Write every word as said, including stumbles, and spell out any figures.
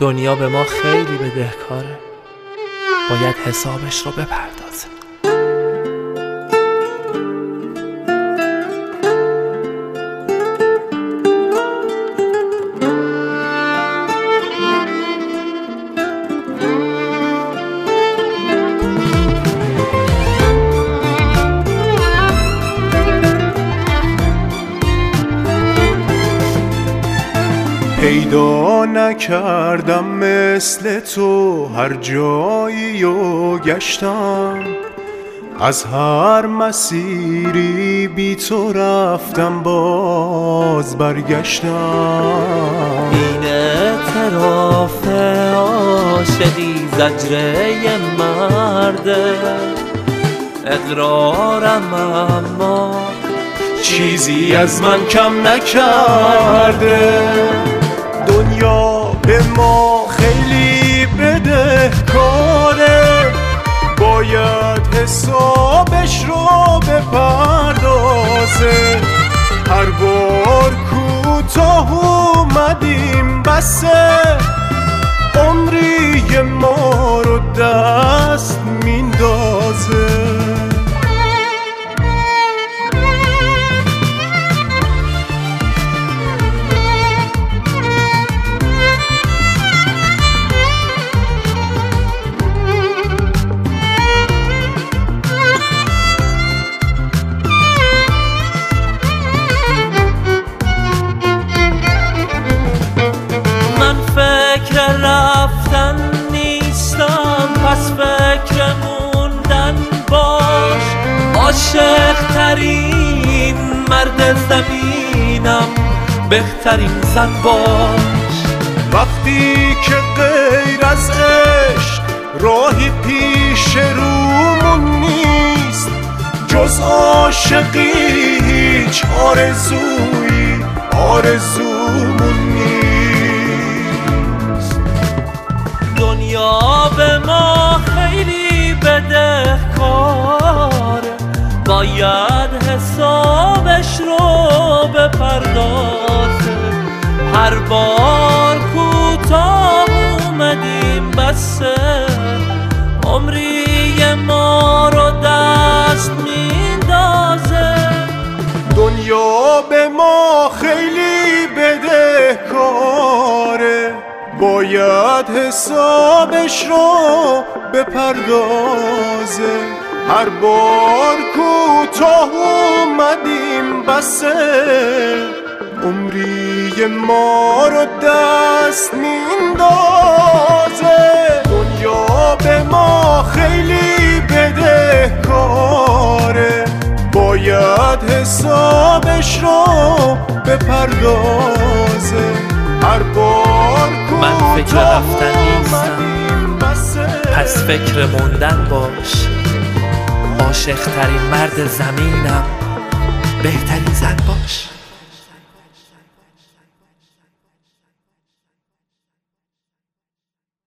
دنیا به ما خیلی بدهکاره، باید حسابش رو بپردازه. پیدا نکردم مثل تو هر جایی و گشتم، از هر مسیری بی تو رفتم باز برگشتم. این اعتراف عاشقی زجره مرده، اقرارم اما چیزی از من کم نکرده. دنیا به ما خیلی بدهکاره، باید حسابش رو بپردازه. هر بار کوتاه اومدیم بسه، عمری ما رو دست میندازه. رفتن نیستم، پس فکر موندن باش. عاشق ترین مرد زمینم، بهترین زن باش. وقتی که غیر از عشق راهی پیش رومون نیست، جز عاشقی هیچ آرزویی آرزومون نیست. دنیا به ما خیلی بدهکاره، باید حسابش رو بپردازه. هر بار کوتاه اومدیم بسه، عمری ما رو دست میندازه. دنیا به ما خیلی بدهکاره، باید حسابش رو بپردازه. هر بار کوتاه اومدیم بسه، عمری ما رو دست میندازه. دنیا به ما خیلی بدهکاره، باید حسابش رو بپردازه. هر بار من فکر رفتن نیستم، پس فکر موندن باش. عاشق ترین مرد زمینم، بهترین زن باش.